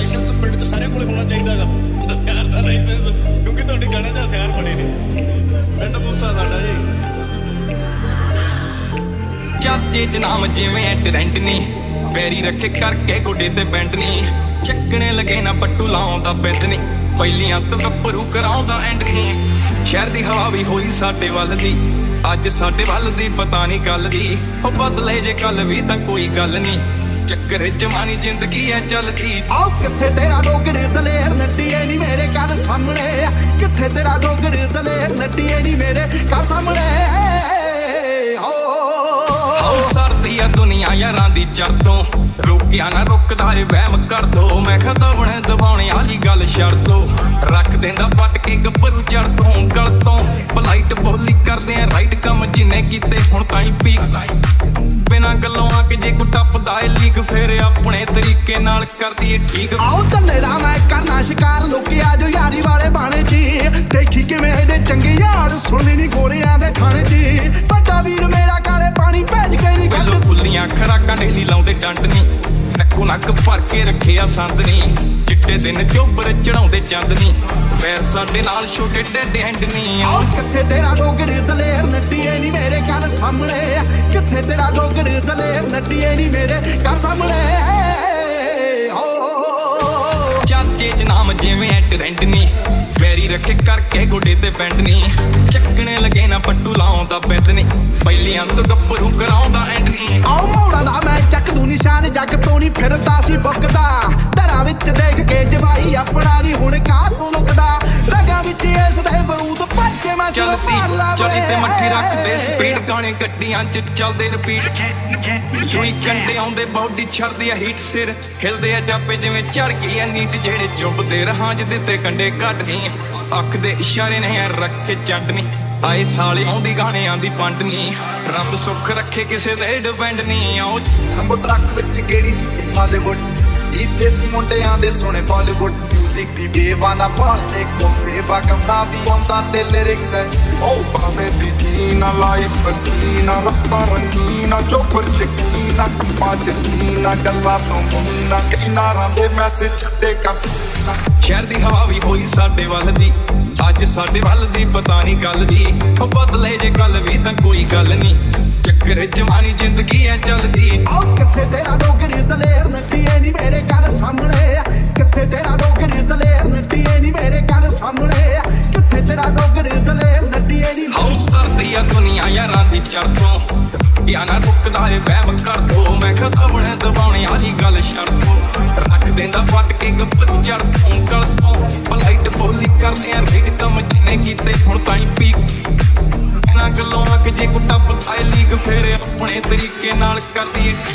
Licence ਪਿੰਡ 'ਚ ਸਾਰਿਆਂ ਕੋਲ ਹੋਣਾ ਚਾਹੀਦਾ ਗਾ ਹਥਿਆਰ ਦਾ ਲਾਇਸੈਂਸ, ਕਿਉਂਕਿ ਤੁਹਾਡੇ ਗਾਣੇ 'ਚ ਹਥਿਆਰ ਬਣੇ ਨੇ। ਪਿੰਡ ਮੂਸਾ ਸਾਡਾ ਜੀ। ਚਾਚੇ ਚ ਨਾਮ ਜਿਵੇਂ ਟਰੈਂਡ ਨੀ, ਫੈਰੀ ਰੱਖੇ ਕਰਕੇ ਗੋਡੇ ਤੇ ਬੈਂਡ ਨੀ, ਚੱਕਣੇ ਲਗੇ ਨਾ ਪੱਟੂ ਲਾਉਂਦਾ ਬਿੰਦ ਨੀ, ਪਹਿਲੀਆਂ ਤੋਂ ਗੱਭਰੂ ਕਰਾਉਂਦਾ ਐਂਡ ਨੀ। ਸ਼ਹਿਰ ਦੀ ਹਵਾ ਵੀ ਹੋਈ ਸਾਡੇ ਵੱਲ ਦੀ, ਅੱਜ ਸਾਡੇ ਵੱਲ ਦੀ ਪਤਾ ਨੀ ਕੱਲ ਦੀ, ਉਹ ਬਦਲੇ ਜੇ ਕੱਲ ਵੀ ਤਾਂ ਕੋਈ ਗੱਲ ਨੀ, ਚੱਕਰ ਜਵਾਨੀ ਜ਼ਿੰਦਗੀ ਐ ਚੱਲਦੀ। ਆਓ ਕਿੱਥੇ ਤੇਰਾ ਡੋਗਰ ਦਲੇਰ ਨੱਡੀਏ ਨੀ ਮੇਰੇ ਘਰ ਸਾਹਮਣੇ, ਕਿੱਥੇ ਤੇਰਾ ਡੋਗਰ ਦਲੇਰ ਨੱਡੀਏ ਨੀ ਮੇਰੇ ਘਰ ਸਾਹਮਣੇ। ਸਰਦੀ ਆ ਦੁਨੀਆ ਯਾਰਾਂ ਦੀ ਚੜ ਤੋਂ, ਰੁਕਿਆ ਨਾ ਰੁਕਦਾ ਏ ਵਹਿਮ ਕਰ ਦੋ, ਮੈਂ ਖਦਵਣੇ ਦਬਾਉਣੇ ਵਾਲੀ ਗੱਲ ਛੱਡ ਦੋ, ਰੱਖ ਦਿੰਦਾ ਪੱਟ ਕੇ ਗੱਭਰੂ ਚੜ ਤੋਂ ਗਲ ਤੋਂ। ਪਲਾਈਟ ਬੋਲੀ ਕਰਦੇ ਆ ਰਾਈਟ ਕੰਮ ਜਿੰਨੇ ਕੀਤੇ ਹੁਣ ਤਾਈਂ ਪੀਕ, ਬਿਨਾਂ ਗੱਲੋਂ ਆ ਕੇ ਜੇ ਕੋ ਟੱਪਦਾ ਏ ਲੀਕ, ਫੇਰ ਆਪਣੇ ਤਰੀਕੇ ਨਾਲ ਕਰਦੀ ਏ ਠੀਕ। ਆਓ ਧੱਲੇ ਦਾ ਮੈਂ ਕਰਨਾ ਸ਼ਿਕਾਰ, ਲੋਕਿਆ ਜੋ ਯਾਰੀ ਵਾਲੇ ਬਾਣੇ 'ਚ, ਦੇਖੀ ਕਿਵੇਂ ਇਹਦੇ ਚੰਗੇ ਯਾਰ ਸੁਣਨੀ ਨੀ ਗੋਰਿਆਂ ਦੇ ਖਾਣੇ 'ਚ। ਵੱਡਾ ਵੀਰ ਮੇਰਾ ਕਾਲੇ ਪਾਣੀ ਭੇਜ ਕੇ ਨੀ ਪਹਿਲੋਂ ਫੁੱਲੀਆਂ ਖਰਾਕਾਂ ਡੇਲੀ ਲਾਉਂਦੇ ਡੰਡ ਨੀ, ਨੱਕੋ ਨੱਕ ਭਰ ਕੇ ਰੱਖਿਆ ਸੰਦ ਨੀ, ਚਿੱਟੇ ਦਿਨ ਚੋਬਰ ਚੜਾਉਂਦੇ ਚੰਦ ਨੀ, ਫੇਰ ਸਾਡੇ ਨਾਲ ਛੋਟੇ ਡੇਡੇ ਹੈਂਡ ਨੀ। ਆਓ ਕਿੱਥੇ ਤੇਰਾ ਡੋਗਰ ਦਲੇਰ ਨੱਡੀਏ ਨੀ ਮੇਰੇ ਘਰ ਸਾਹਮਣੇ, ਕਿੱਥੇ ਤੇਰਾ ਡੋਗਰ ਦਲੇਰ ਨੱਡੀਏ ਨੀ ਮੇਰੇ ਘਰ ਸਾਹਮਣੇ। ਚਾਚੇ ਚ ਨਾਮ ਜਿਵੇਂ ਟਰੈਂਡ ਨੀ, ਫੈਰੀ ਰੱਖੇ ਕਰਕੇ ਗੋਡੇ ਤੇ ਬੈਂਡ ਨੀ, ਚੱਕਣੇ ਲਗੇ ਨਾ ਪੱਟੂ ਲਾਉਂਦਾ ਬਿੰਦ ਨੀ, ਪਹਿਲੀਆਂ ਤੋਂ ਗੱਭਰੂ ਕਰਾਉਂਦਾ ਐਂਡ ਨੀ। ਆਓ ਮੋੜਾ ਦਾ ਮੈਂ ਚੱਕ ਦੂ ਨਿਸ਼ਾਨ, ਜੱਗ ਤੋਂ ਨੀ ਫਿਰਦਾ ਸੀ ਬੁੱਕਦਾ, ਧਰਾਂ ਵਿੱਚ ਦੇਖ ਕੇ ਜਵਾਈ ਆਪਣਾ ਨੀ ਹੁਣ ਕਾਹ ਤੋਂ ਲੁਕਦਾ, ਰਗਾਂ ਵਿੱਚ ਇਸ ਦੇ ਬਰੂਦ ਭਰ ਕੇ ਮੈਂ ਚਲਦੀ ਚਲੀ ਤੇ ਮੱਠੀ ਰੱਖਦੇ ਸਪੀਡ, ਗਾਣੇ ਗੱਡੀਆਂ ਚ ਚੱਲਦੇ ਰਿਪੀਟ, ਯੂਈ ਕੰਡੇ ਆਉਂਦੇ ਬੌਡੀ ਛੱਡਦੀ ਆ ਹੀਟ, ਸਿਰ ਹਿਲਦੇ ਆ ਜਾਪੇ ਜਿਵੇਂ ਚੜ ਗਈ ਆ ਨੀਟ, ਜਿਹੜੇ ਚੁੱਪਦੇ ਰਹਾਂ ਚ ਦਿੱਤੇ ਕੰਡੇ ਕੱਢ ਨੀ, ਅੱਖ ਦੇ ਇਸ਼ਾਰੇ ਨੇ ਰੱਖੇ ਚੰਡ ਨੀ, ਆਏ ਸਾਲੇ ਆਉਂਦੀ ਗਾਣਿਆਂ ਦੀ ਫੰਡ ਨੀ, ਰੱਬ ਸੁੱਖ ਰੱਖੇ ਕਿਸੇ ਦੇ ਡਿਪੈਂਡ ਨੀ। ਆਓ ਸੰਭੋ ਟਰੱਕ ਵਿੱਚ ਕਿਹੜੀ ਸੁਣੀ ਹਾਲੀਵੁੱਡ, ਇਹ ਦੇਸੀ ਮੁੰਡਿਆਂ ਦੇ ਸੋਹਣੇ ਬਾਲੀਵੁੱਡ, ਮਿਊਜ਼ਿਕ ਦੀ ਬੇਵਾਨਾ ਭਾਲਦੇ ਕੋਫੇ ਬਾਗਮਨਾ ਵੀ ਆਉਂਦਾ ਤੇ ਲਿਰਿਕਸ ਹੈ। ਉਹ ਭਾਵੇਂ ਦੀ ਨਾ ਲਾਈਫ ਹਸੀਨਾ, ਰੱਤਾਂ ਰੰਗੀਨਾ, ਚੋਪਰ ਸ਼ਕੀਨਾ, ਕੰਪਾਂ ਚਲੀਨਾ, ਗੱਲਾਂ ਤੋਂ ਮੀਨਾ, ਕਈ ਨਾਰਾਂ ਦੇ ਮੈਸੇਜ ਛੱਡੇ ਕਰ ਸਕੀਨਾ। ਸ਼ਹਿਰ ਦੀ ਹਵਾ ਵੀ ਹੋਈ ਸਾਡੇ ਵੱਲ ਦੀ, ਅੱਜ ਸਾਡੇ ਵੱਲ ਦੀ ਪਤਾ ਨੀ ਕੱਲ ਦੀ, ਉਹ ਬਦਲੇ ਜੇ ਕੱਲ ਵੀ ਤਾਂ ਕੋਈ ਗੱਲ ਨੀ, ਚੱਕਰ ਜਵਾਨੀ ਜ਼ਿੰਦਗੀ ਐ ਚੱਲਦੀ। ਆਓ ਕਿੱਥੇ ਤੇਰਾ ਡੋਗਰ ਦਲੇਰ ਨੱਡੀਏ ਨੀ ਮੇਰੇ ਘਰ ਸਾਹਮਣੇ, ਕਿੱਥੇ ਤੇਰਾ ਡੋਗਰ ਦਲੇਰ ਨੱਡੀਏ ਨੀ ਮੇਰੇ ਘਰ ਸਾਹਮਣੇ, ਕਿੱਥੇ ਤੇਰਾ ਡੋਗਰ ਦਲੇਰ ਨੱਡੀਏ ਨੀ। ਹਾਉ ਸਰਦੀ ਆ ਦੁਨੀਆ ਯਾਰਾਂ ਦੀ ਚੜ ਤੋਂ, ਰੁਕਿਆ ਨਾ ਰੁਕਦਾ ਏ ਵਹਿਮ ਕਰ ਦੋ, ਮੈਂ ਖਦਵਣੇ ਦਬਾਉਣੇ ਵਾਲੀ ਗੱਲ ਛੱਡ ਦੋ, ਰੱਖ ਦਿੰਦਾ ਪੱਟ ਕੇ ਗੱਭਰੂ ਚੜ ਤੋਂ ਗਲ ਤੋਂ। ਪਲਾਈਟ ਬੋਲੀ ਕਰਦੇ ਆ ਰਾਈਟ ਕੰਮ ਜਿੰਨੇ ਕੀਤੇ ਹੁਣ ਤਾਈਂ ਪੀਕ, ਬਿਨਾਂ ਗੱਲੋਂ ਆ ਕੇ ਜੇ ਕੋ ਟੱਪਦਾ ਏ ਲੀਕ, ਫੇਰ ਆਪਣੇ ਤਰੀਕੇ ਨਾਲ ਕਰਦੀ ਏ